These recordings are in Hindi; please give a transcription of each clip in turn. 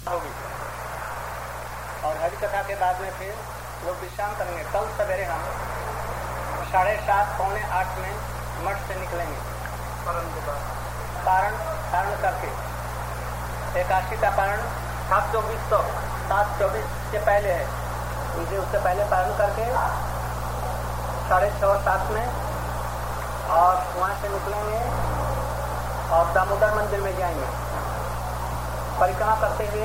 होगी। और हरि कथा के बाद में फिर लोग विश्राम करेंगे। कल सवेरे हम 7:30 पौने 8 में मठ से निकलेंगे। पारण करके एकादशी का पारण 7:24 से पहले है, इसलिए उससे पहले पारण करके 6:30 और 7 में और वहाँ से निकलेंगे और दामोदर मंदिर में जाएंगे। परिक्रमा करते हुए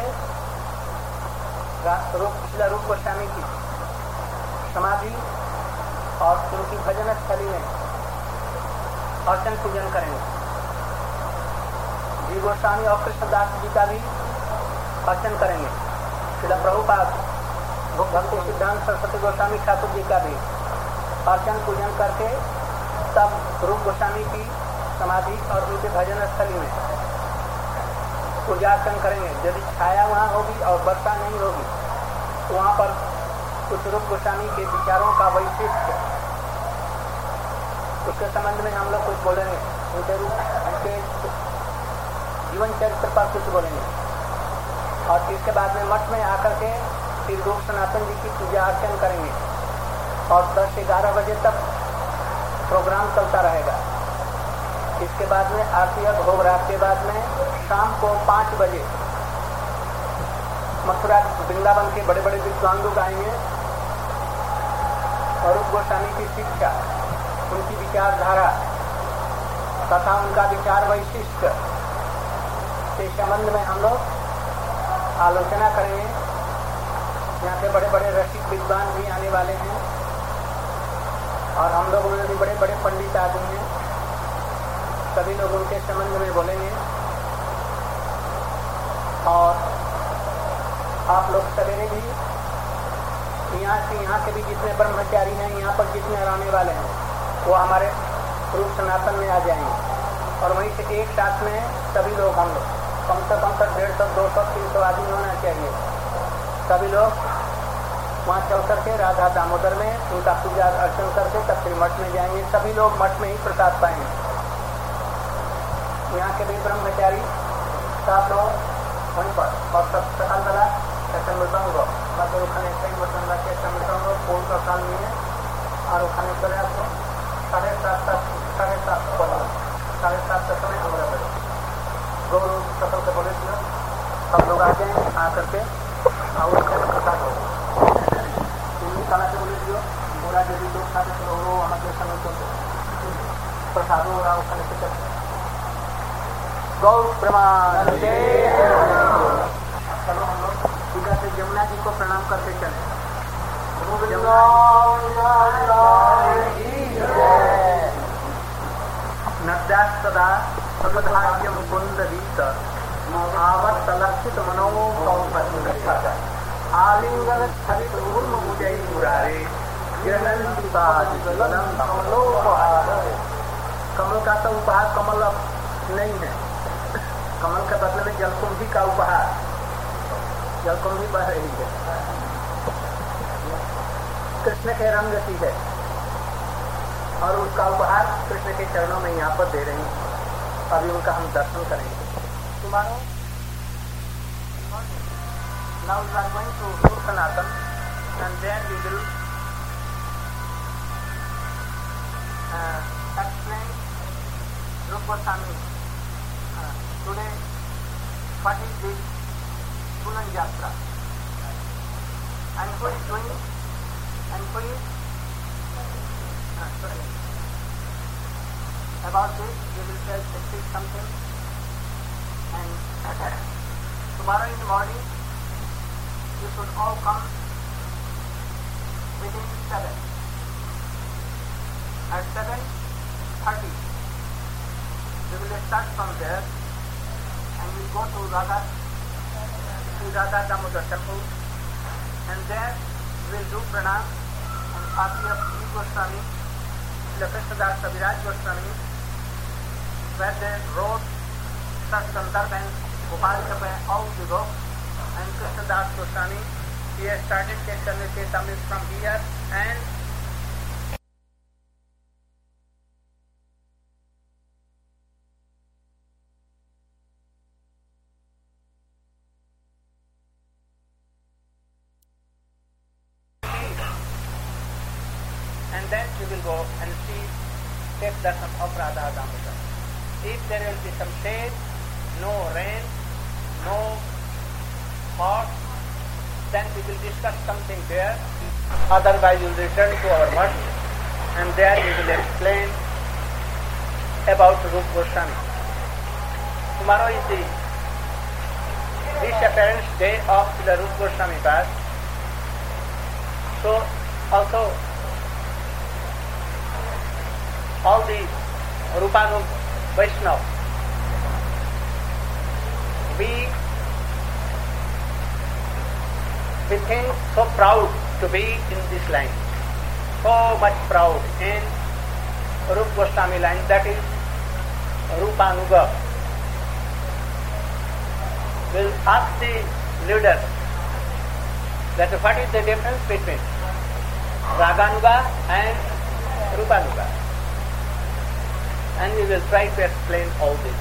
रूप गोस्वामी की समाधि और उनकी भजन स्थली में अर्चन पूजन करेंगे। जी गोस्वामी और कृष्णदास जी का भी अर्चन करेंगे। श्रील प्रभुपाद भक्ति सिद्धांत सरस्वती गोस्वामी ठाकुर जी का भी अर्चन पूजन करके तब रूप गोस्वामी की समाधि और उनके भजन स्थली में पूजा अर्चन करेंगे। यदि छाया वहाँ होगी और वर्षा नहीं होगी तो वहाँ पर कुछ रूप गोस्वामी के विचारों का वैशिष्ट उसके संबंध में हम लोग कुछ बोलेंगे। उनके जीवन चरित्र पर कुछ बोलेंगे और इसके बाद में मठ में आकर के फिर रूप सनातन जी की पूजा अर्चन करेंगे और 10 से 11 बजे तक प्रोग्राम चलता रहेगा। इसके बाद में आरती और भोग रात के बाद में शाम को 5 बजे मथुरा वृंदावन के बड़े बड़े विद्वान लोग आएंगे और रूप गोस्वामी की शिक्षा, उनकी विचारधारा तथा उनका विचार वैशिष्ट के संबंध में हम लोग आलोचना करेंगे। यहाँ पे बड़े बड़े रसिक विद्वान भी आने वाले हैं और हम लोगों में भी बड़े बड़े पंडित आदमी हैं। सभी लोग उनके संबंध में बोलेंगे और आप लोग सवेरे भी यहाँ के भी जितने ब्रह्मचारी हैं, यहाँ पर जितने रहने वाले हैं वो हमारे रूप सनातन में आ जाएंगे और वहीं से एक साथ में सभी लोग हम लोग कम से कम 150, 200, 300 आदमी होना चाहिए। सभी लोग वहाँ चल करके राधा दामोदर में उनका पूजा अर्चन करके तब फिर मठ में जाएंगे। सभी लोग मठ में ही प्रसाद पाएंगे। यहाँ के भी ब्रह्मचारी साथ लोग वहीं पर और सब सकाल वाला सेशन बताऊँगा मतलब ওখানে সেই বসন রাখে সেशन बताऊँगा कोई प्रसाद नहीं है और ওখানে चले आपको 7:30 तक समय हमारा बजे गौर सफल से बोले थे सब लोग आ जाए आकर के और उसके प्रसाद हो कला से बोले दियो बोला यदि लोग खाते तो वो हमारे समय तो प्रसाद होगा ओखाने से गौ प्रमाण। चलो हम लोग पूजा से जमुना जी को प्रणाम करके चले। नद्याः सदा सपधार्य मुकुंद वीत आवत लक्षित मनोपति आलिंगन स्थलित उर्म मुजई मुरारे कमल का तो उपहार कमल नहीं है। कमल के बदले में जलकुंभी का उपहार, जलकुंभी बह रही है, कृष्ण के रंग की है और उसका उपहार कृष्ण के चरणों में यहाँ पर दे रही हैं। अभी उनका हम दर्शन करेंगे। तुम्हारा now we are going to Rup Sanatan and then we will explain Rup Goswami. Today, what is this Punan Yatra and who is doing and who is about this we will speak something and tomorrow in the morning you should all come within 7. At 7:30 we will start from there and we go to Radha Damodar temple and there we will do pranam and Aarti of Sri Goswami, Krishnadas Kaviraj Goswami, where they wrote such Sandarbh and Gopal Chapa all the book and Krishnadas Goswami. He has started Chaitanya Tamil from here and we will go and see, take darshan of Radha Damodar. If there will be some shade, no rain, no hot, then we will discuss something there. Otherwise we will return to our mutt and there we will explain about Rupa Goswami. Tomorrow is the disappearance day of the Rupa Goswami Bas. So also all the Rupanum Vaishnava, we think so proud to be in this line, so much proud in Rupa Goswami line, that is Rupanuga. We'll ask the leaders that what is the difference between Raganuga and Rupanuga, and we will try to explain all this.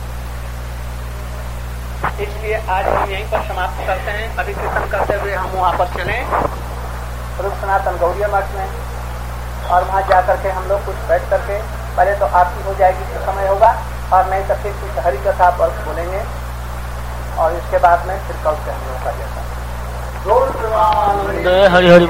इसलिए आज हम यहीं पर समाप्त करते हैं. अभी कीर्तन करते हुए हम वहाँ पर चले रूप सनातन गौड़िया मठ में, और वहाँ जाकर के हम लोग कुछ बैठ करके पहले तो आरती हो जाएगी तो समय होगा, और नहीं तो फिर कुछ हरि कथा पर बोलेंगे, और इसके बाद में फिर कल से हम लोग का जैसा हरि हरि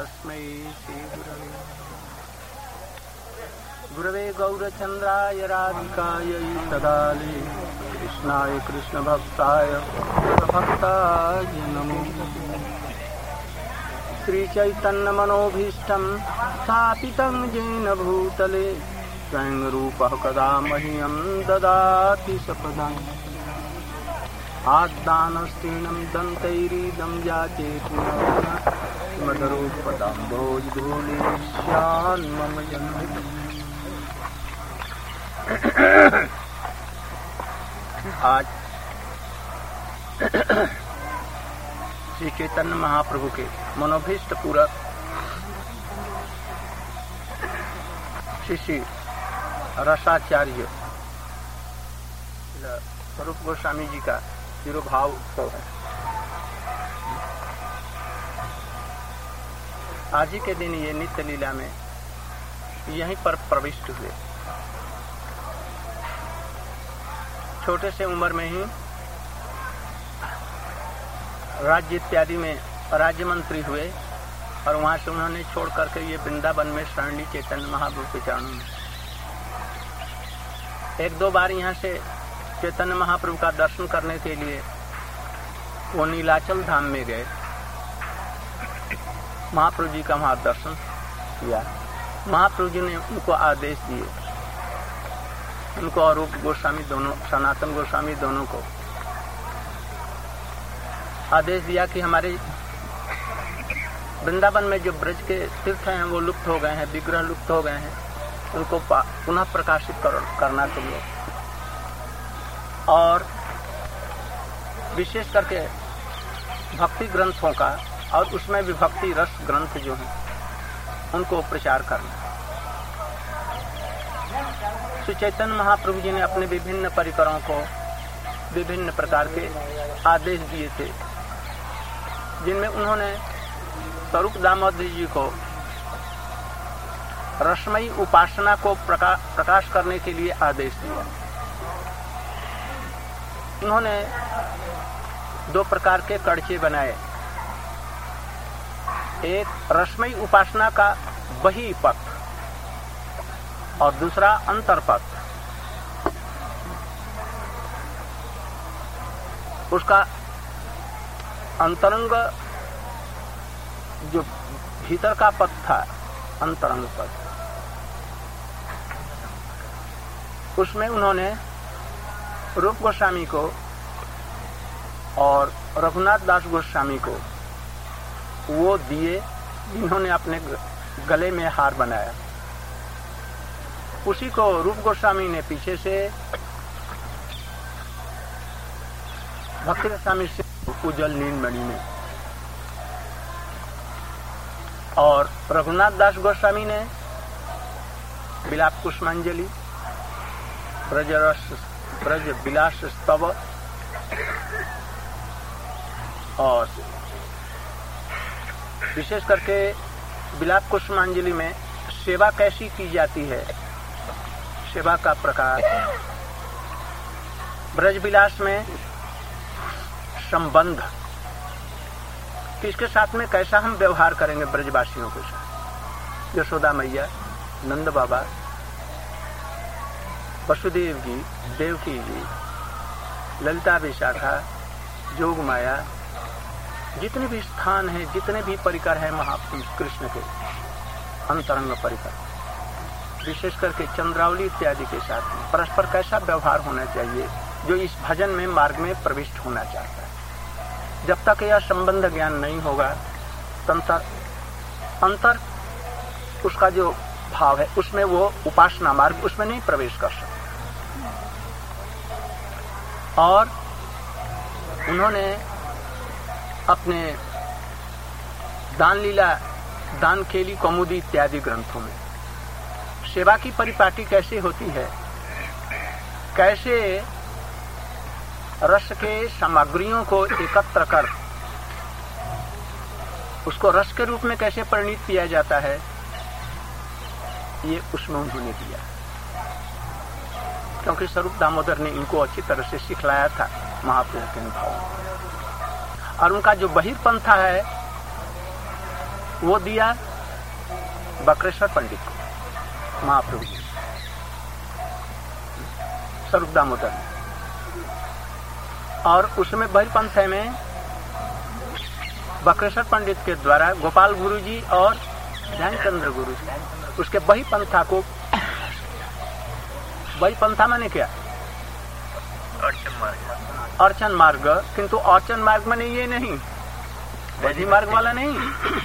तस्मै श्री गुरवे गौरचन्द्राय राधिकायै तदाले कृष्णाय कृष्णभक्ताय भक्ताय नमो श्रीचैतन्यमनोभीष्टं स्थापितं येन भूतले स्वयं रूपः कदा मह्यं ददाति सपदाम् आदानस्तीनं दन्तैरीदं याचेति मदरूपदाम्भोजधूलिश्यान्मम जन्म। आज श्री चैतन्य महाप्रभु के मनोभीष्ट पूरक शिष्य रसाचार्य स्वरूप गोस्वामी जी का तिरुभाव उत्सव है। आज ही के दिन ये नित्य लीला में यहीं पर प्रविष्ट हुए। छोटे से उम्र में ही राज्य इत्यादि में राज्य मंत्री हुए और वहां से उन्होंने छोड़ करके ये वृंदावन में शरण ली चैतन्य महाप्रभु के चरणों में। एक दो बार यहाँ से चैतन्य महाप्रभु का दर्शन करने के लिए वो नीलाचल धाम में गए। महाप्रभु जी का वहां दर्शन किया। महाप्रभु जी ने उनको आदेश दिए, उनको और रूप गोस्वामी दोनों, सनातन गोस्वामी दोनों को आदेश दिया कि हमारे वृंदावन में जो ब्रज के तीर्थ हैं वो लुप्त हो गए हैं, विग्रह लुप्त हो गए हैं, उनको पुनः प्रकाशित करना चाहिए। और विशेष करके भक्ति ग्रंथों का और उसमें भी भक्ति रस ग्रंथ जो हैं उनको प्रचार करना। श्री चैतन्य महाप्रभु जी ने अपने विभिन्न परिकरों को विभिन्न प्रकार के आदेश दिए थे, जिनमें उन्होंने स्वरूप दामोदर जी को रसमयी उपासना को प्रकाश करने के लिए आदेश दिया। उन्होंने दो प्रकार के कड़चे बनाए, एक रसमयी उपासना का बही पथ और दूसरा अंतरपथ। उसका अंतरंग जो भीतर का पथ था, अंतरंग पथ, उसमें उन्होंने रूप गोस्वामी को और रघुनाथ दास गोस्वामी को वो दिए जिन्होंने अपने गले में हार बनाया। उसी को रूप गोस्वामी ने पीछे से भक्ति गोस्वामी से उज्जवल नीलमणि में, और रघुनाथ दास गोस्वामी ने विलाप कुसुमांजलि, ब्रज विलास स्तव और विशेष करके विलाप कुसुमांजलि में सेवा कैसी की जाती है, सेवा का प्रकार, ब्रज विलास में संबंध, किसके साथ में कैसा हम व्यवहार करेंगे ब्रजवासियों के साथ, यशोदा मैया, नंद बाबा, वसुदेव जी, देवकी जी, ललिता विशाखा, जोग माया, जितने भी स्थान हैं, जितने भी परिकर हैं महापुरुष कृष्ण के अंतरंग परिकर, विशेष करके चंद्रावली इत्यादि के साथ में परस्पर कैसा व्यवहार होना चाहिए, जो इस भजन में मार्ग में प्रविष्ट होना चाहता है। जब तक यह संबंध ज्ञान नहीं होगा, अंतर उसका जो भाव है उसमें वो उपासना मार्ग उसमें नहीं प्रवेश कर सकता। और उन्होंने अपने दान लीला, दान खेली, कौमुदी इत्यादि ग्रंथों में सेवा की परिपाटी कैसे होती है, कैसे रस के सामग्रियों को एकत्र कर उसको रस के रूप में कैसे परिणित किया जाता है, ये उसमें उन्होंने दिया। क्योंकि स्वरूप दामोदर ने इनको अच्छी तरह से सिखलाया था महाप्रभु के अनुभव, और उनका जो बहिर्पंथा है वो दिया बक्रेश्वर पंडित को, महाप्रभु जी, स्वरूप दामोदर। और उसमें बहिर्पंथ में बक्रेश्वर पंडित के द्वारा गोपाल गुरु जी और ध्यानचंद्र गुरु जी उसके बहिर्पंथा को, बहिर्पंथा माने क्या? अर्चन मार्ग। किंतु अर्चन मार्ग माने ये नहीं, वैधि मार्ग वाला नहीं।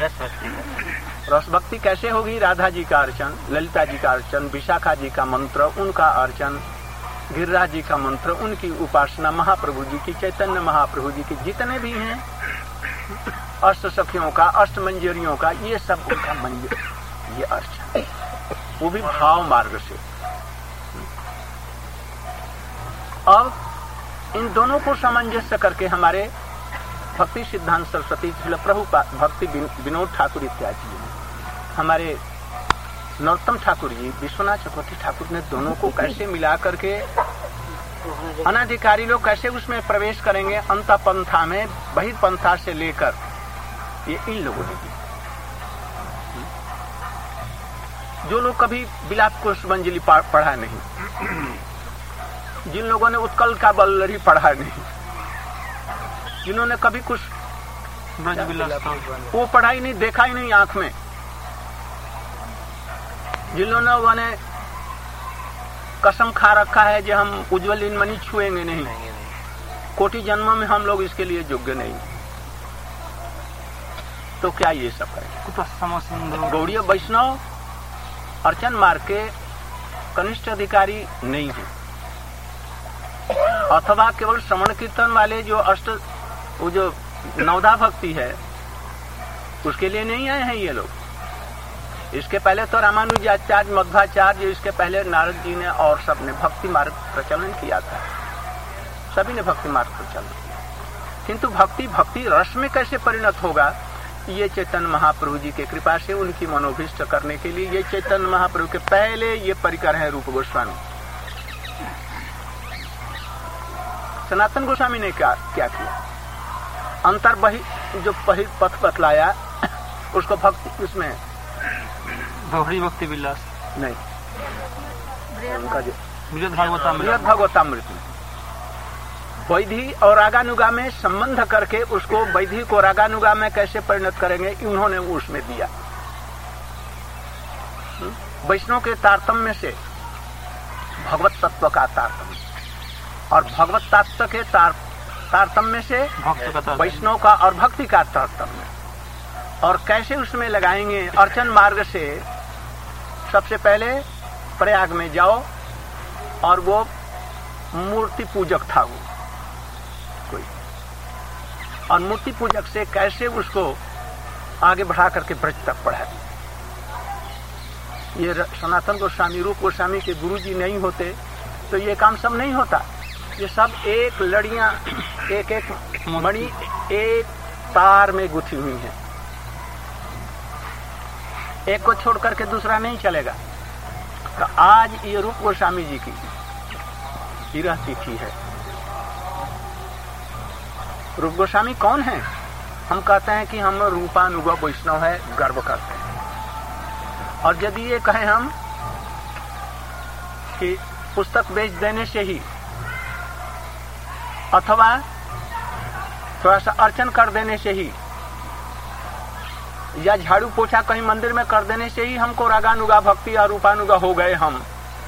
रस भक्ति कैसे होगी? राधा जी का अर्चन, ललिता जी का अर्चन, विशाखा जी का मंत्र उनका अर्चन, गिरिराज जी का मंत्र उनकी उपासना, महाप्रभु जी की, चैतन्य महाप्रभु जी की जितने भी हैं, अष्ट सखियों का, अष्ट मंजरियों का, ये सब उनका मंजर, ये अर्चन, वो भी भाव मार्ग से। अब इन दोनों को सामंजस्य करके हमारे भक्ति सिद्धांत सरस्वती प्रभुपाद, भक्ति विनोद ठाकुर इत्यादि, हमारे नरोत्तम ठाकुर जी, विश्वनाथ चक्रवर्ती ठाकुर ने दोनों को कैसे मिला करके अनाधिकारी लोग कैसे उसमें प्रवेश करेंगे अंतःपंथा में, बहिर्पंथा से लेकर, ये इन लोगों ने किया। जो लोग कभी विलाप कुसुमांजलि पढ़ा नहीं, जिन लोगों ने उत्कल का बल्लरी पढ़ा नहीं, जिन्होंने कभी कुछ वो पढ़ा ही नहीं, देखा ही नहीं आंख में, जिन्होंने कसम खा रखा है कि हम उज्ज्वल इनमनी छुएंगे नहीं, कोटि जन्मों में हम लोग इसके लिए योग्य नहीं, तो क्या ये सब करेंगे? गौड़ीय वैष्णव अर्चन मार्ग के कनिष्ठ अधिकारी नहीं है, अथवा केवल श्रवण कीर्तन वाले जो वो जो नवधा भक्ति है उसके लिए नहीं आए हैं ये लोग। इसके पहले तो रामानुजाचार्य, मध्वाचार्य, इसके पहले नारद जी ने और सब ने भक्ति मार्ग प्रचलन किया था, सभी ने भक्ति मार्ग प्रचलन किया। किंतु भक्ति रस में कैसे परिणत होगा, ये चैतन्य महाप्रभु जी के कृपा से उनकी मनोभीष्ट करने के लिए ये चैतन्य महाप्रभु के पहले ये परिकर है रूप गोस्वामी। सनातन गोस्वामी ने क्या किया? अंतर जो पथ बतलाया उसको भक्ति, उसमें दोहरी भक्ति विलास नहीं, बृहद भागवतामृत में वैधि और रागानुगा में संबंध करके उसको वैधि को रागानुगा में कैसे परिणत करेंगे, उन्होंने उसमें दिया। वैष्णव के तारतम्य से भगवत तत्व का तारतम्य, और भगवत तत्व के तारतम्य से वैष्णव का और भक्ति का तारतम्य, और कैसे उसमें लगाएंगे अर्चन मार्ग से। सबसे पहले प्रयाग में जाओ, और वो मूर्ति पूजक था वो कोई, और मूर्ति पूजक से कैसे उसको आगे बढ़ा करके ब्रज तक बढ़ा। ये सनातन गोस्वामी, रूप गोस्वामी के गुरु जी नहीं होते तो ये काम सब नहीं होता। ये सब एक लड़ियां, एक एक मणि एक तार में गुथी हुई हैं, एक को छोड़ करके दूसरा नहीं चलेगा। तो आज ये रूप गोस्वामी जी की विरह तिथि है। रूप गोस्वामी कौन है? हम कहते हैं कि हम रूपानुग वैष्णव है, गर्व करते हैं। और यदि ये कहें हम कि पुस्तक बेच देने से ही, अथवा थोड़ा सा अर्चन कर देने से ही, या झाड़ू पोछा कहीं मंदिर में कर देने से ही हमको रागानुगा भक्ति और रूपानुगा हो गए हम,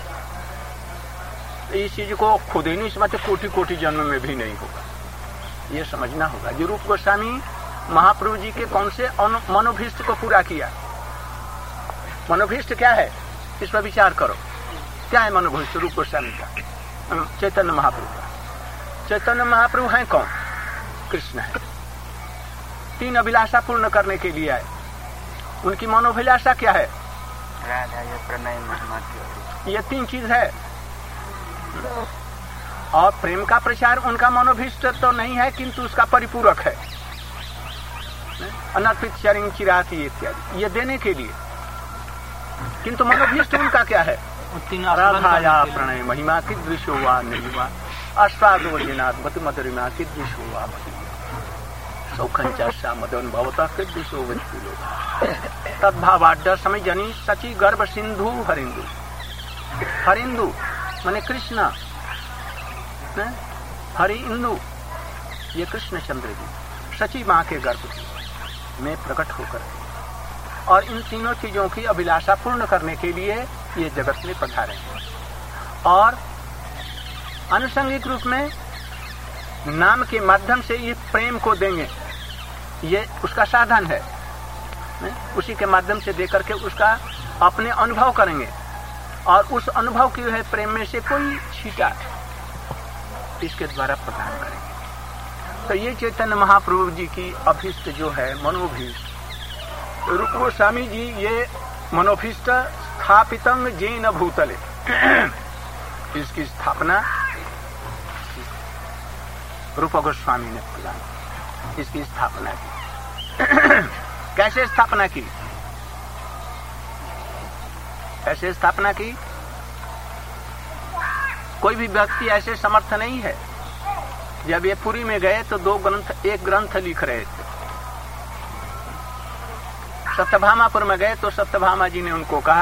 इस चीज को खुद ही नहीं समझते, कोटि कोटि जन्म में भी नहीं होगा। ये समझना होगा। जो रूप गोस्वामी महाप्रभु जी के कौन से मनोभीष्ट को पूरा किया, मनोभीष्ट क्या है इस पर विचार करो। क्या है मनोभीष्ट रूप गोस्वामी का? चैतन्य महाप्रभु का। चैतन्य महाप्रभु हैं कौन? कृष्ण है। 3 अभिलाषा पूर्ण करने के लिए आए। उनकी मनोभिलाषा क्या है? राधा या प्रणय महिमा। ये 3 चीज है। और प्रेम का प्रचार उनका मनोभीष्ट तो नहीं है, किंतु उसका परिपूरक है। अनर्पित चरिंग चिराती इत्यादि ये देने के लिए, किंतु मनोभीष्ट उनका क्या है? राधाया प्रणय महिमा की दृश्यो वा नहीं हुआ, अश्वादो जिनात मधु मधुरिमा की दृश्यो वा। सौखंचा मदन भवता कृष्णो वित्तिलो तद्भावाड्य समय जनी सची गर्भ सिंधु हरिंदु। हरिंदु माने कृष्ण, हरि इंदु ये कृष्णचंद्र जी सची मां के गर्भ में प्रकट होकर और इन तीनों चीजों की अभिलाषा पूर्ण करने के लिए ये जगत में पधारे हैं और आनुषंगिक रूप में नाम के माध्यम से ये प्रेम को देंगे, ये उसका साधन है। उसी के माध्यम से देकर के उसका अपने अनुभव करेंगे और उस अनुभव की है प्रेम में से कोई छीटा इसके द्वारा प्रदान करेंगे। तो ये चैतन्य महाप्रभु जी की अभीष्ट जो है मनोभीष्ट, रूप गोस्वामी जी ये मनोभीष्ट स्थापितंग जैन भूतले, इसकी स्थापना रूप गोस्वामी ने प्रदान, इसकी स्थापना की। कैसे स्थापना की? कैसे स्थापना की? कोई भी व्यक्ति ऐसे समर्थ नहीं है। जब ये पुरी में गए तो एक ग्रंथ लिख रहे थे। सत्यभामापुर में गए तो सत्यभामा जी ने उनको कहा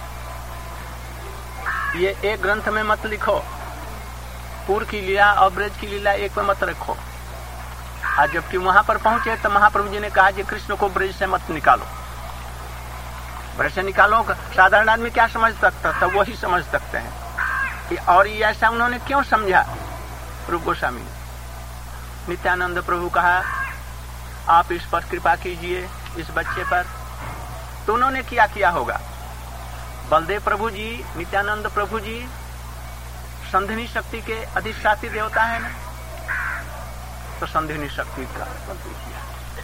ये एक ग्रंथ में मत लिखो, पूर की लीला और ब्रज की लीला एक में मत रखो। आज जबकि वहां पर पहुंचे तो महाप्रभु जी ने कहा कि कृष्ण को ब्रज से मत निकालो, ब्रज से निकालो। साधारण आदमी क्या समझ सकता था? वही समझ सकते हैं। और ये ऐसा उन्होंने क्यों समझा? रूप गोस्वामी ने नित्यानंद प्रभु कहा आप इस पर कृपा कीजिए, इस बच्चे पर। तो उन्होंने किया होगा। बलदेव प्रभु जी, नित्यानंद प्रभु जी संधिनी शक्ति के अधिष्ठात्री देवता है ना, तो संधिनी शक्ति का बलदेव किया।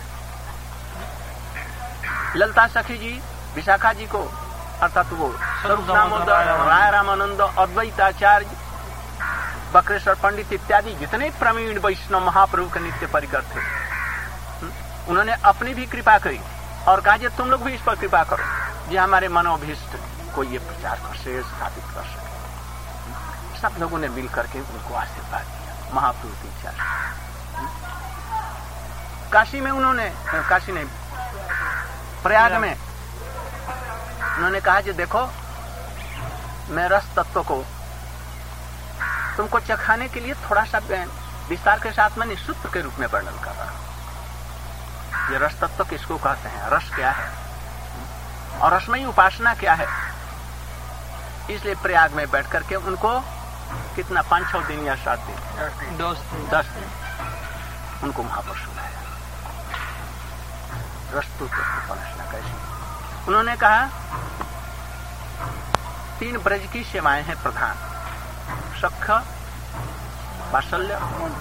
ललता सखी जी विशाखा जी को अर्थात वो स्वरूप दामोदर, राय रामानंद, अद्वैताचार्य, बक्रेश्वर पंडित इत्यादि जितने प्रवीण वैष्णव महाप्रभु के नित्य परिकर थे, उन्होंने अपनी भी कृपा करी और कहा कि तुम लोग भी इस पर कृपा करो, ये हमारे मनोभीष्ट को ये प्रचार कर से स्थापित कर सके। सब लोगों ने मिल करके उनको आशीर्वाद दिया महाप्रभु की इच्छा से। काशी में उन्होंने, काशी नहीं, प्रयाग में उन्होंने कहा कि देखो मैं रस तत्व को तुमको चखाने के लिए थोड़ा सा विस्तार के साथ मैंने सूत्र के रूप में वर्णन कर रहा हूं। ये रस तत्व किसको कहते हैं, रस क्या है और रसमयी उपासना क्या है। इसलिए प्रयाग में बैठ करके उनको कितना 5-6 दिन या 7 दिन 10 दिन उनको वहां पर सुनाया रसतत्व की उपासना कैसे। उन्होंने कहा 3 ब्रज की सेवाएं हैं प्रधान, सख, वात्सल्य।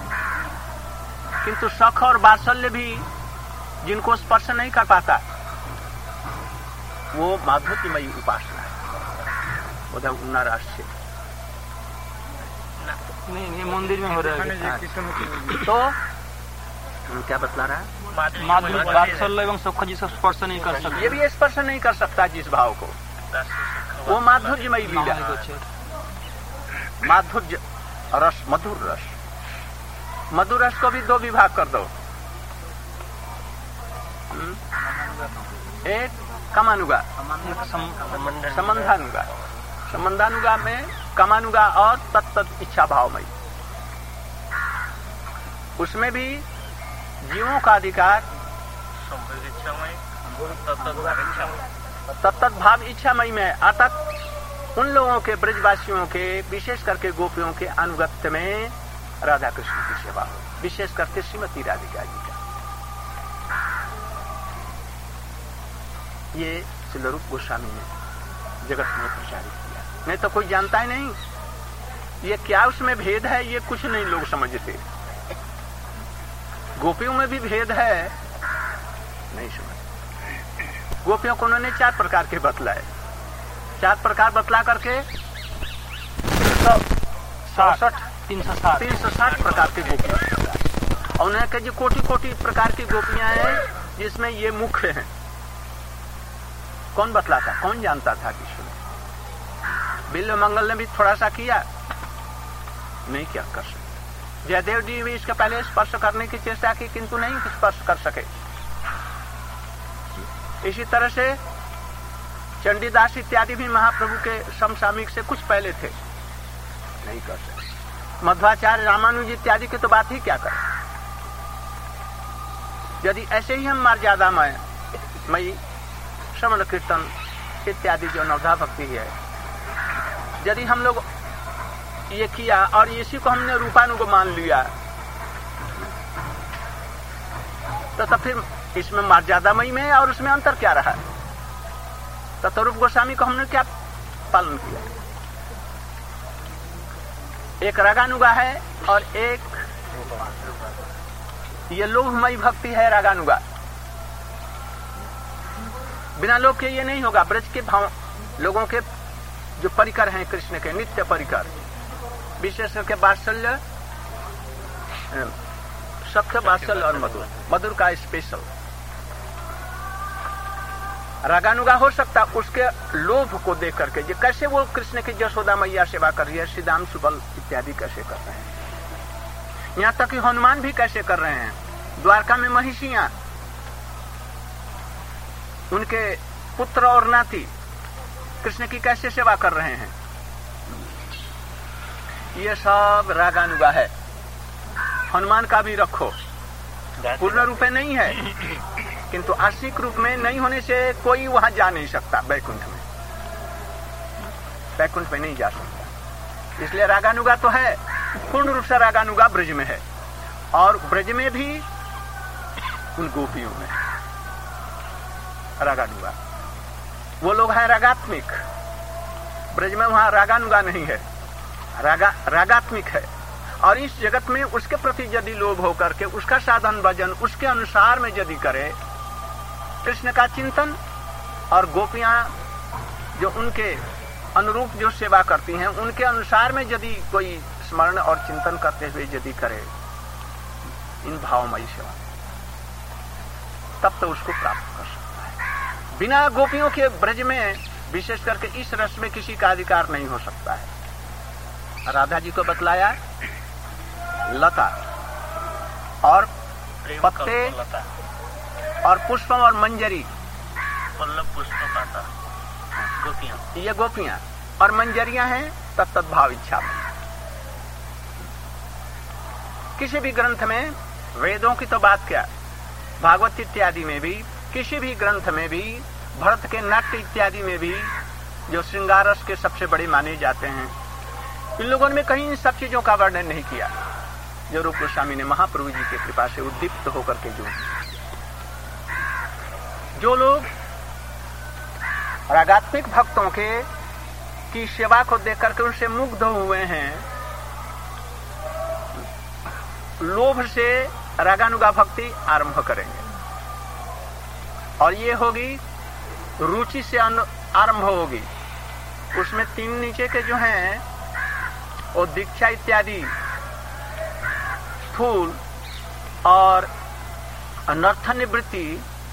किंतु सख और वात्सल्य भी जिनको स्पर्श नहीं कर पाता वो माधुर्यमयी उपासना है। उधर उन्ना राष्ट्र नहीं, ये मंदिर में हो रहा है। तो क्या बतला रहा है? माधुर्य, वात्सल्य एवं सुख जिसको स्पर्श नहीं कर सकता, ये भी स्पर्श नहीं कर सकता जिस भाव को, वो माधुर्यमयी लीला। माधुर्य रस, मधुर रस। मधुर रस को भी 2 विभाग कर दो, एक कमानुगा, संबंधानुगा। संबंधानुगा में कमानुगा और तत्त इच्छा भावमयी, उसमें भी जीवों का अधिकार तत्त भाव इच्छामयी में, अर्थात उन लोगों के ब्रजवासियों के विशेष करके गोपियों के अनुगत्य में राधा कृष्ण की सेवा हो, विशेष करके श्रीमती राधिका जी का। ये श्री रूप गोस्वामी ने जगत में प्रचारित किया, नहीं तो कोई जानता ही नहीं। ये क्या उसमें भेद है ये कुछ नहीं लोग समझते। गोपियों में भी भेद है नहीं समझ। गोपियों को उन्होंने 4 प्रकार के बतलाए, 4 प्रकार बतला करके 360 प्रकार की गोपियां, और उन्होंने कहा जो कोटि प्रकार की गोपियां हैं जिसमें ये मुख्य हैं। कौन बतलाता, कौन जानता था किसी ने? बिल्व मंगल ने भी थोड़ा सा किया, नहीं क्या कर सकते। जयदेव जी भी इसके पहले स्पर्श करने की चेष्टा की, किंतु नहीं स्पर्श कर सके। इसी तरह से चंडीदास इत्यादि भी महाप्रभु के समसामयिक से कुछ पहले थे, नहीं कर सके। मध्वाचार्य, रामानुज इत्यादि की तो बात ही क्या करें। यदि ऐसे ही हम मर्यादामय श्रवण कीर्तन इत्यादि जो नवधा भक्ति है, यदि हम लोग ये किया और इसी को हमने रूपानुग मान लिया, तो फिर इसमें मर्यादामयी में और उसमें अंतर क्या रहा? तत्वरूप गोस्वामी को हमने क्या पालन किया? एक रागानुगा है और एक ये लोभमयी भक्ति है रागानुगा। बिना लोभ के ये नहीं होगा। ब्रज के भाव लोगों के जो परिकर हैं कृष्ण के नित्य परिकर, विशेष करके वात्सल्य, सख्य, वात्सल्य और मधुर, मधुर का स्पेशल रागानुगा हो सकता उसके लोभ को देख करके, जो कैसे वो कृष्ण की यशोदा मैया सेवा कर रही है, श्री दाम सुबल इत्यादि कैसे कर रहे हैं, यहाँ तक कि हनुमान भी कैसे कर रहे हैं। द्वारका में महिषियां, उनके पुत्र और नाती कृष्ण की कैसे सेवा कर रहे हैं, ये सब रागानुगा है। हनुमान का भी रखो, पूर्ण रूपे नहीं है, किंतु आश्रिक रूप में नहीं होने से कोई वहां जा नहीं सकता। वैकुंठ में नहीं जा सकता। इसलिए रागानुगा तो है, पूर्ण रूप से रागानुगा ब्रज में है, और ब्रज में भी उन गोपियों में रागानुगा। वो लोग हैं रागात्मिक, ब्रज में वहां रागानुगा नहीं है, रागात्मिक है। और इस जगत में उसके प्रति यदि लोभ होकर के उसका साधन भजन उसके अनुसार में यदि करे, कृष्ण का चिंतन, और गोपियां जो उनके अनुरूप जो सेवा करती हैं उनके अनुसार में यदि कोई स्मरण और चिंतन करते हुए यदि करे इन भावमयी सेवा, तब तो उसको प्राप्त कर सकता है। बिना गोपियों के ब्रज में विशेष करके इस रस में किसी का अधिकार नहीं हो सकता है। राधा जी को बतलाया लता और पत्ते और पुष्पम और मंजरी, पल्लव पुष्प पाता, गोपियां, ये गोपियां और मंजरियां हैं तत्त भाव इच्छा में। किसी भी ग्रंथ में, वेदों की तो बात क्या, भागवत इत्यादि में भी, किसी भी ग्रंथ में भी, भरत के नाट्य इत्यादि में भी, जो श्रृंगार रस के सबसे बड़े माने जाते हैं, इन लोगों ने कहीं इन सब चीजों का वर्णन नहीं किया जो रूप गोस्वामी ने महाप्रभु जी की कृपा से उद्दीप्त होकर के जो लोग रागात्मिक भक्तों के की सेवा को देख करके उनसे मुग्ध हुए हैं, लोभ से रागानुगा भक्ति आरंभ करेंगे, और ये होगी रुचि से आरंभ होगी। उसमें तीन नीचे के जो हैं वो दीक्षा इत्यादि, स्थूल और अनर्थ निवृत्ति,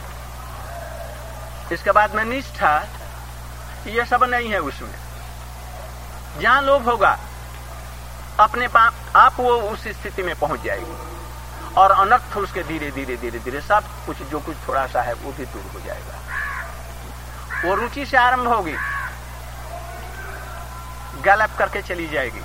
इसके बाद में निष्ठा, ये सब नहीं है। उसमें जहां लोभ होगा अपने आप वो उस स्थिति में पहुंच जाएगी, और अनर्थ उसके धीरे धीरे धीरे धीरे सब कुछ जो कुछ थोड़ा सा है वो भी दूर हो जाएगा। वो रुचि से आरंभ होगी, गैलप करके चली जाएगी।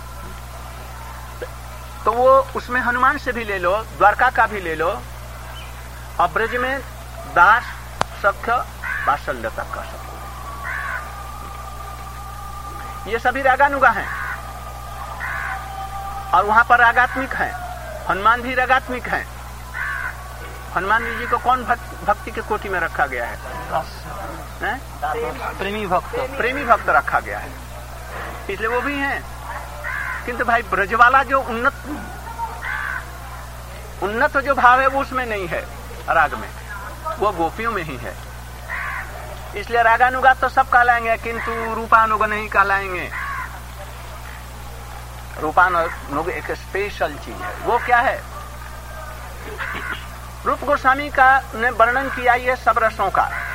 तो वो उसमें हनुमान से भी ले लो, द्वारका का भी ले लो, और ब्रज में दास, सख्य, वात्सल्य तक कर सकते। ये सभी रागानुगा हैं, और वहां पर रागात्मिक हैं। हनुमान भी रागात्मिक हैं। हनुमान जी को कौन भक्ति के कोटि में रखा गया है? प्रेमी भक्त रखा गया है, इसलिए वो भी हैं। किंतु भाई ब्रज वाला जो उन्नत जो भाव है वो उसमें नहीं है, राग में, वो गोपियों में ही है। इसलिए रागानुगा तो सब कहलाएंगे, किंतु रूपानुग नहीं कहलाएंगे। रूपानुग एक स्पेशल चीज है। वो क्या है? रूप गोस्वामी का ने वर्णन किया, ये सब रसों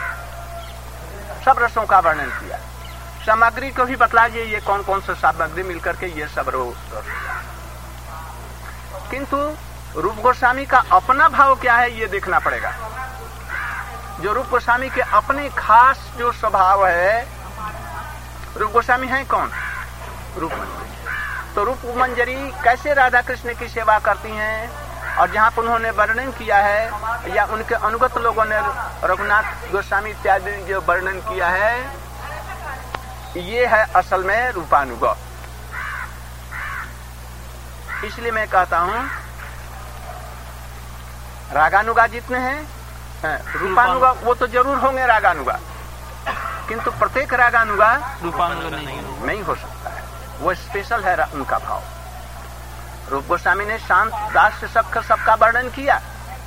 का वर्णन किया। सामग्री को भी बतला दिए, ये कौन कौन सा सामग्री मिलकर के ये सब रस। किंतु रूप गोस्वामी का अपना भाव क्या है ये देखना पड़ेगा। जो रूप गोस्वामी के अपने खास जो स्वभाव है, रूप गोस्वामी है कौन? रूप मंजरी। तो रूप मंजरी कैसे राधा कृष्ण की सेवा करती हैं, और जहां पर उन्होंने वर्णन किया है या उनके अनुगत लोगों ने रघुनाथ गोस्वामी इत्यादि जो वर्णन किया है, ये है असल में रूपानुग। इसलिए मैं कहता हूं रागानुगा जितने हैं रूपानुगा वो तो जरूर होंगे रागानुगा, किंतु प्रत्येक रागानुगा रूपानुगा नहीं हो सकता है। वो स्पेशल है उनका भाव। रूप गोस्वामी ने शांत दास सबका वर्णन किया।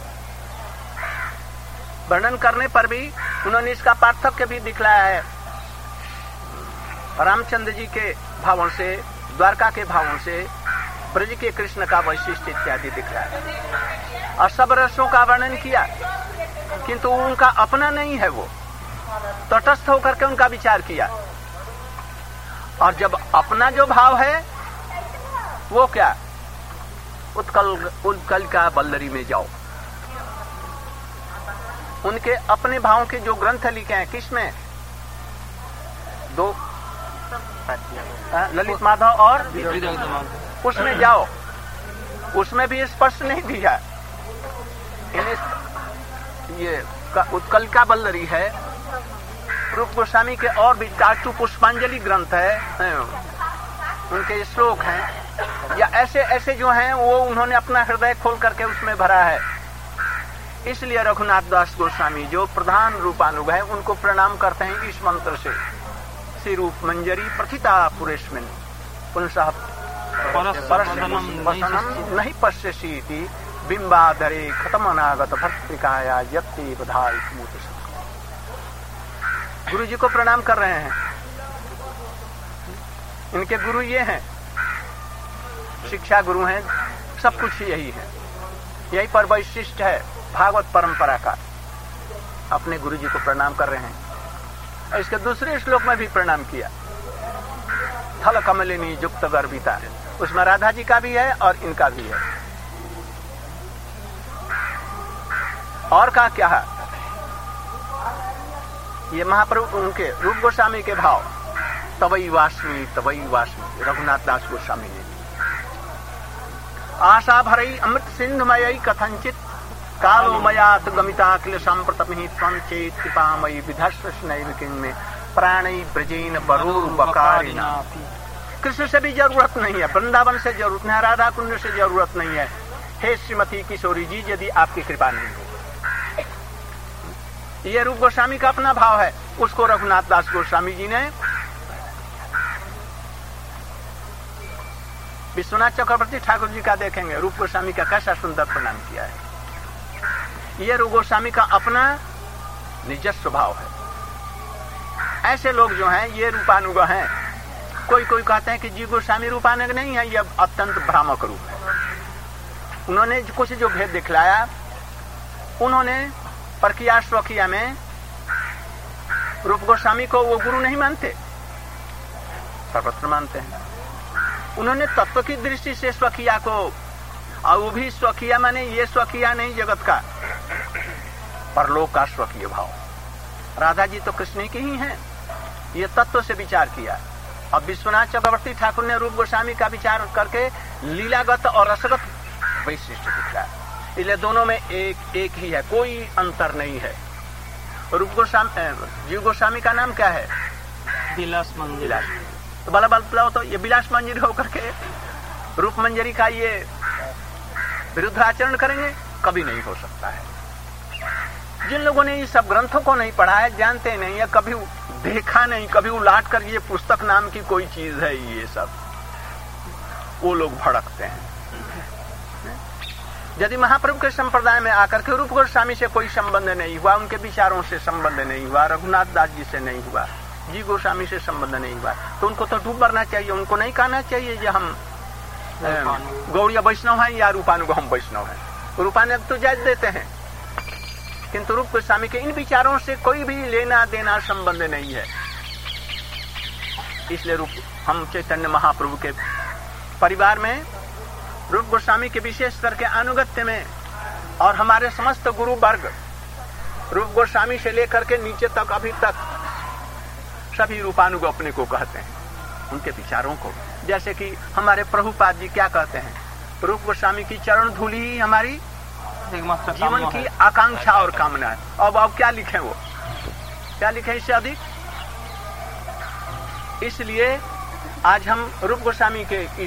वर्णन करने पर भी उन्होंने इसका पार्थक्य भी दिखलाया है। रामचंद्र जी के भावों से, द्वारका के भावों से ब्रज के कृष्ण का वैशिष्ट इत्यादि दिखलाया और सब रसों का वर्णन किया, किंतु उनका अपना नहीं है। वो तटस्थ होकर के उनका विचार किया। और जब अपना जो भाव है वो क्या, उत्कल का बल्लरी में जाओ। उनके अपने भावों के जो ग्रंथ लिखे हैं, किसमें? दो, ललित माधव और उसमें जाओ, उसमें भी स्पर्श नहीं दिया। ये उत्कल का बल्लरी है। रूप गोस्वामी के और भी टाटू पुष्पांजलि ग्रंथ है, उनके श्लोक हैं, या ऐसे ऐसे जो हैं वो उन्होंने अपना हृदय खोल करके उसमें भरा है। इसलिए रघुनाथ दास गोस्वामी जो प्रधान रूपानुग है उनको प्रणाम करते हैं इस मंत्र से, श्री रूप मंजरी प्रथिता पुरेस्मिन् पुंसः परसनम नहीं पश्यसीति बिंबाधरे खतमनागत भर्तृकाया यत्ते बधाई मूत। गुरु जी को प्रणाम कर रहे हैं। इनके गुरु ये हैं, शिक्षा गुरु हैं, सब कुछ यही है। यही पर वैशिष्ट है भागवत परंपरा का। अपने गुरु जी को प्रणाम कर रहे हैं। इसके दूसरे श्लोक में भी प्रणाम किया, थल कमलिनी युक्त गर्भिता, उसमें राधा जी का भी है और इनका भी है। और का क्या है, ये महाप्रभु उनके रूप गोस्वामी के भाव, तवई वास्मी रघुनाथ दास गोस्वामी ने आशा भरई अमृत सिंधुमयी कथंचित कालो मयात गमिता किल संप्रतमहि त्वंचेत कृपामयी विधस्वस्नैव किन्मे प्राणई ब्रजेन बरूर बकारिना। कृष्ण से भी जरूरत नहीं है, वृंदावन से जरूरत नहीं है, राधा कुंड से जरूरत नहीं है। हे श्रीमती किशोरी जी, यदि आपकी कृपा नहीं हो। ये रूप गोस्वामी का अपना भाव है, उसको रघुनाथ दास गोस्वामी जी ने विश्वनाथ चक्रवर्ती ठाकुर जी का देखेंगे रूप गोस्वामी का कैसा सुंदर प्रणाम किया है। ये रूप गोस्वामी का अपना निजस्व भाव है। ऐसे लोग जो हैं ये रूपानुग हैं। कोई कहते हैं कि जी गोस्वामी रूपानुग नहीं है, ये अत्यंत भ्रामक रूप है। उन्होंने कुछ जो भेद दिखलाया, उन्होंने परकिया स्वकिया में रूप गोस्वामी को वो गुरु नहीं मानते, सर्वत्र मानते हैं। उन्होंने तत्व की दृष्टि से स्वकिया को, और वो भी स्वकिया माने ये स्वकिया नहीं जगत का, परलोक का स्वकीय भाव। राधा जी तो कृष्ण की ही हैं, ये तत्व से विचार किया। अब विश्वनाथ चक्रवर्ती ठाकुर ने रूप गोस्वामी का विचार करके लीलागत और रसगत वैशिष्ट दिखा। इसलिए दोनों में एक ही है, कोई अंतर नहीं है। रूप गोस्वामी, जीव गोस्वामी का नाम क्या है? विलास मंजरी। तो बला बतलाओ तो ये विलास मंजरी होकर के रूप मंजरी का ये विरुद्ध आचरण करेंगे? कभी नहीं हो सकता है। जिन लोगों ने ये सब ग्रंथों को नहीं पढ़ा है, जानते नहीं है, कभी देखा नहीं, कभी उलाट कर ये पुस्तक नाम की कोई चीज है, ये सब वो लोग भड़कते हैं। यदि महाप्रभु के संप्रदाय में आकर के रूप गोस्वामी से कोई संबंध नहीं हुआ, उनके विचारों से संबंध नहीं हुआ, रघुनाथ दास जी से नहीं हुआ, जी गोस्वामी से संबंध नहीं हुआ, तो उनको तो डूब मरना चाहिए। उनको नहीं कहना चाहिए कि हम गौड़िया वैष्णव हैं या रूपानुग हम वैष्णव हैं। रूपानुग तो जायज देते हैं, किंतु रूप गोस्वामी के इन विचारों से कोई भी लेना देना संबंध नहीं है। इसलिए हम चैतन्य महाप्रभु के परिवार में रूप गोस्वामी के विशेष स्तर के अनुगत्य में और हमारे समस्त गुरु वर्ग रूप गोस्वामी से लेकर के नीचे तक अभी तक सभी रूपानुग अपने को कहते हैं, उनके विचारों को। जैसे कि हमारे प्रभुपाद जी क्या कहते हैं, रूप गोस्वामी की चरण धूलि ही हमारी जीवन की आकांक्षा और कामना है। अब क्या लिखें, वो क्या लिखें इससे अधिक। इसलिए आज हम रूप गोस्वामी के इस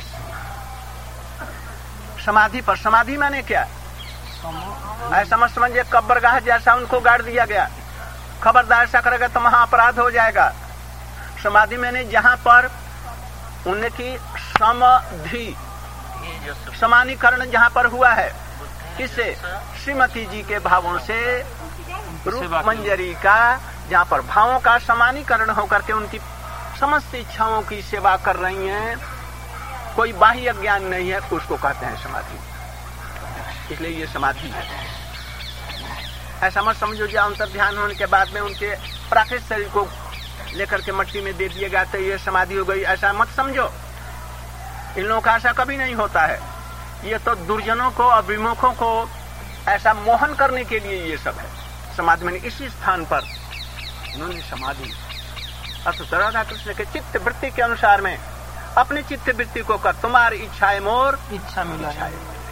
समाधि पर, समाधि माने क्या, ऐसा मत समझिए कब्रगाह जैसा उनको गाड़ दिया गया, खबरदार ऐसा करेगा तो महाअपराध हो जाएगा। समाधि मैंने जहां पर उनकी समाधि समानीकरण जहां पर हुआ है, किससे, श्रीमती जी के भावों से, रूप मंजरी का, जहां पर भावों का समानीकरण होकर के उनकी समस्त इच्छाओं की सेवा कर रही हैं, कोई बाह्य ज्ञान नहीं है, उसको कहते हैं समाधि। इसलिए ये समाधि है। ऐसा मत समझो जो अंतर ध्यान होने के बाद में उनके प्राकृत शरीर को लेकर के मट्टी में दे दिए गया तो ये समाधि हो गई, ऐसा मत समझो। इन लोगों का ऐसा कभी नहीं होता है। ये तो दुर्जनों को और विमुखों को ऐसा मोहन करने के लिए ये सब है। समाधि में इसी स्थान पर उन्होंने समाधि अर्थ राधा कृष्ण के चित्त वृत्ति के अनुसार में अपनी चित्त वृत्ति को कर, तुम्हारी इच्छाएं मोर इच्छा मिला है।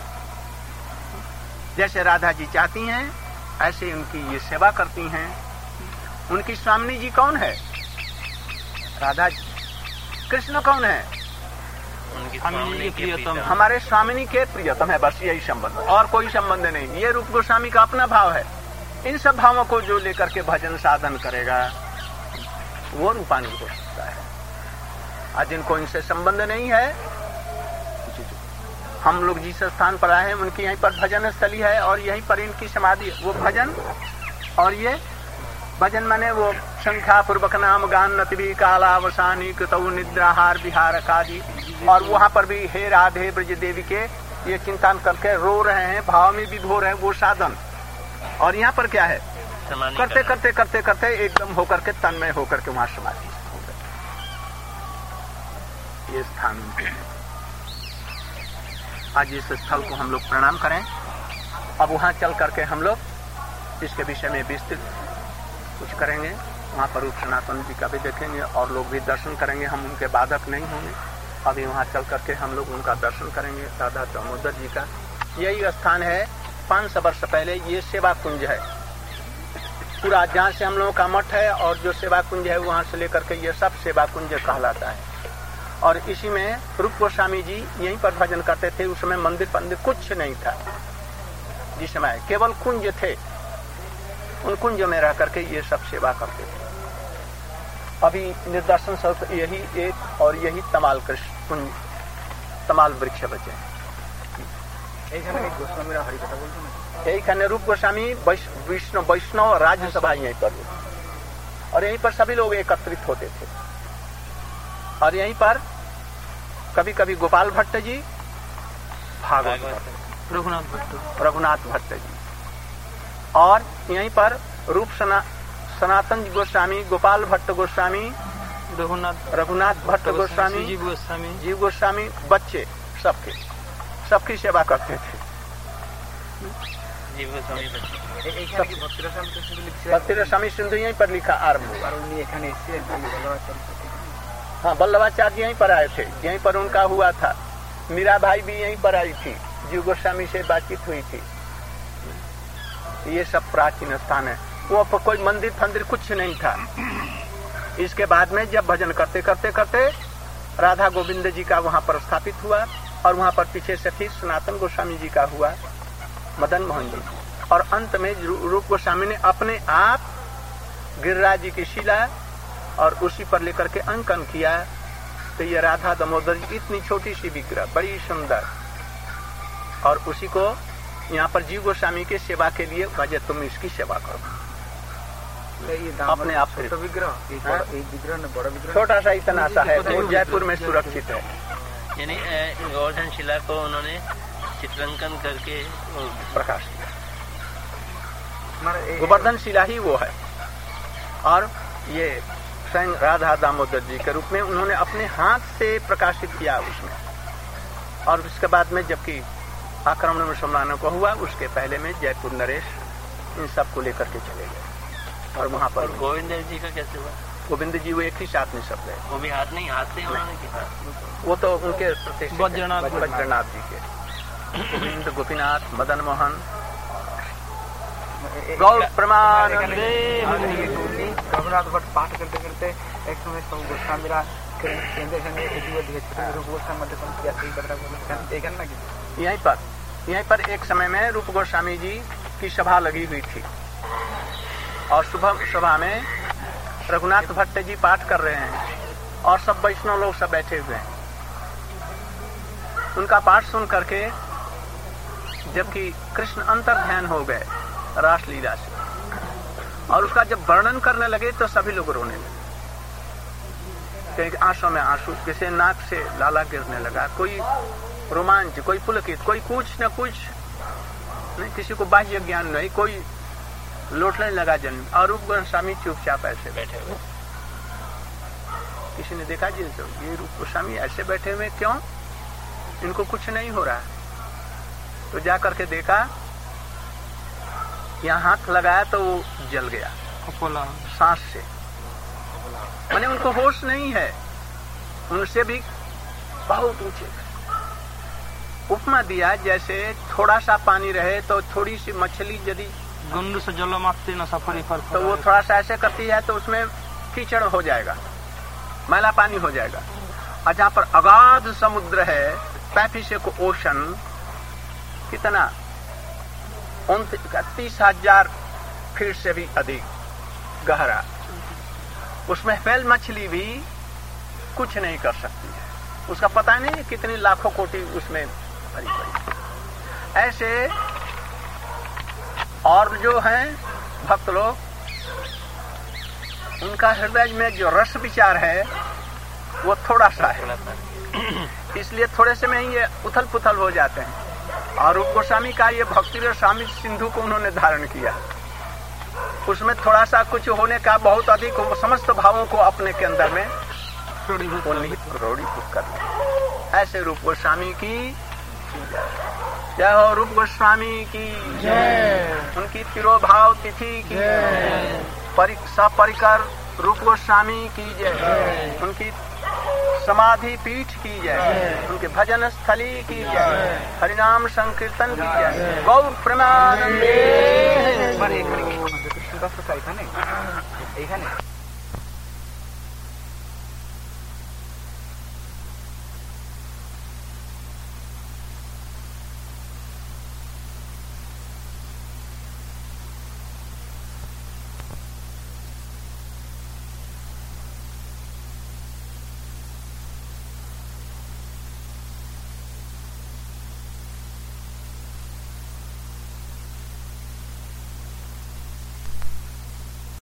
जैसे राधा जी चाहती हैं ऐसे उनकी ये सेवा करती हैं। उनकी स्वामिनी जी कौन है, राधा जी। कृष्ण कौन है, उनकी स्वामिनी के प्रियतम, हमारे स्वामिनी के प्रियतम है। बस यही संबंध, और कोई संबंध नहीं। ये रूप गोस्वामी का अपना भाव है। इन सब भावों को जो लेकर के भजन साधन करेगा वो रूपानुग हो सकता है। आज जिनको इनसे संबंध नहीं है, हम लोग जिस स्थान पर आए हैं उनकी यहीं पर भजन स्थली है और यहीं पर इनकी समाधि है। वो भजन, और ये भजन माने वो संख्या पूर्वक नाम गान नति कालावसानी कृतौ निद्राहार विहार काजी। और वहां पर भी हे राधे ब्रज देवी के ये चिंतन करके रो रहे हैं, भाव में विभोर है, वो साधन। और यहाँ पर क्या है, करते करते करते करते एकदम होकर के तन्मय होकर के वहां समाधि हो गए। ये स्थान उनके हैं। आज इस स्थल को हम लोग प्रणाम करें। अब वहां चल करके हम लोग इसके विषय में विस्तृत कुछ करेंगे। वहां पर रूप सनातन जी का भी देखेंगे और लोग भी दर्शन करेंगे। हम उनके बाधक नहीं होंगे। अभी वहां चल करके हम लोग उनका दर्शन करेंगे, राधा दामोदर जी का। यही स्थान है, 500 वर्ष पहले ये सेवा कुंज है पूरा, जहाँ से हम लोगों का मठ है और जो सेवा कुंज है वहां से लेकर के ये सब सेवा कुंज कहलाता है। और इसी में रूप गोस्वामी जी यहीं पर भजन करते थे। उस समय मंदिर पंदिर कुछ नहीं था, जिस समय केवल कुंज थे। उन कुंज में रह करके ये सब सेवा करते थे। अभी निर्दर्शन स्वरूप यही एक और यही तमाल कृष्ण कुंज, तमाल वृक्ष बचे हैं। এইখানে रूप गोस्वामी विष्णु वैष्णव राज्यसभा यहीं पर, और यहीं पर सभी लोग एकत्रित होते थे। और यहीं पर कभी कभी गोपाल भट्ट जी, भागवत रघुनाथ भट्ट जी, और यहीं पर रूप सनातन गोस्वामी, गोपाल भट्ट गोस्वामी, रघुनाथ भट्ट गोस्वामी, जीव गोस्वामी, बच्चे सबकी सेवा करते थे। भक्ति रसामी सिंधु यहीं पर लिखा आरंभ। हाँ, वल्लभाचार्य यहीं पर आए थे, यहीं पर उनका हुआ था। मीरा भाई भी यहीं पर आई थी, जीव गोस्वामी से बातचीत हुई थी। ये सब प्राचीन स्थान है। वो कोई मंदिर फंदिर कुछ नहीं था। इसके बाद में जब भजन करते करते करते राधा गोविंद जी का वहां पर स्थापित हुआ, और वहां पर पीछे से फिर सनातन गोस्वामी जी का हुआ, मदन मोहन जी, और अंत में रूप गोस्वामी ने अपने आप गिरिराज जी की शिला और उसी पर लेकर के अंकन किया। तो ये राधा दामोदर जी इतनी छोटी सी विग्रह, बड़ी सुंदर, और उसी को यहाँ पर जीव गोस्वामी के सेवा के लिए वजह तुम इसकी सेवा करो। अपने आप विग्रह, एक विग्रह न बड़ा विग्रह, छोटा सा इतना सा है, वो जयपुर में सुरक्षित है। यानी गोवर्धन शिला को उन्होंने चित्रांकन करके प्रकाश किया। गोवर्धन शिला ही वो है। और ये स्वयं राधा दामोदर जी के रूप में उन्होंने अपने हाथ से प्रकाशित किया उसमें। और उसके बाद में जबकि आक्रमण मुसलमानों को हुआ, उसके पहले में जयपुर नरेश इन सबको लेकर के चले गए। और वहां पर गोविंद जी का कैसे हुआ? गोविंद जी वो एक ही साथ में सब गए। वो भी हाथ से उन्होंने किया? वो तो उनके प्रतिष्ठित वज्रनाथ जी के, गोविंद, गोपीनाथ, मदन मोहन, गौर प्रमानंदे। रघुनाथ भट्ट पाठ करते करते एक समय सब गोस्वामीरा केंद्र यहीं पर एक समय में रूप गोस्वामी जी की सभा लगी हुई थी और सुबह सभा में रघुनाथ भट्ट जी पाठ कर रहे हैं और सब वैष्णव लोग सब बैठे हुए हैं। उनका पाठ सुन करके जबकि कृष्ण अंतर ध्यान हो गए रासलीला से, और उसका जब वर्णन करने लगे तो सभी लोग रोने लगे, क्योंकि आंसू में आंसू, किसी नाक से लाला गिरने लगा, कोई रोमांच, कोई पुलकित, कोई कुछ न कुछ नहीं, किसी को बाह्य ज्ञान नहीं, कोई लौटने लगा जन्म। और रूप गोस्वामी चुपचाप ऐसे बैठे हुए। किसी ने देखा जी तो ये रूप गोस्वामी ऐसे बैठे हुए क्यों, इनको कुछ नहीं हो रहा। तो जा करके देखा, यहाँ हाथ लगाया तो वो जल गया सांस से, माने उनको होश नहीं है, उनसे भी बहुत ऊंचे। उपमा दिया जैसे थोड़ा सा पानी रहे तो थोड़ी सी मछली यदि गंदू से जल मारती न सफरी पर, तो वो थोड़ा सा ऐसे करती है तो उसमें कीचड़ हो जाएगा, मैला पानी हो जाएगा। और जहाँ पर अगाध समुद्र है, 35 ओशन, कितना 30,000 फीट से भी अधिक गहरा, उसमें फैल मछली भी कुछ नहीं कर सकती है, उसका पता नहीं कितनी लाखों कोटि उसमें भरी पड़ी। ऐसे और जो हैं भक्त लोग, उनका हृदय में जो रस विचार है वो थोड़ा सा है, इसलिए थोड़े से में ही ये उथल पुथल हो जाते हैं। और रूप गोस्वामी का ये भक्ति रसामृत सिंधु को उन्होंने धारण किया, उसमें थोड़ा सा कुछ होने का बहुत अधिक समस्त भावों को अपने के अंदर में क्रोड़ीभूत कर। ऐसे रूप गोस्वामी की जय हो, रूप गोस्वामी की जय, उनकी तिरोभाव तिथि की सपरिकर रूप गोस्वामी की जय, उनकी समाधि पीठ की जय, उनके भजन स्थली की जय, हरिनाम संकीर्तन की जय, गौर प्रमानंदे।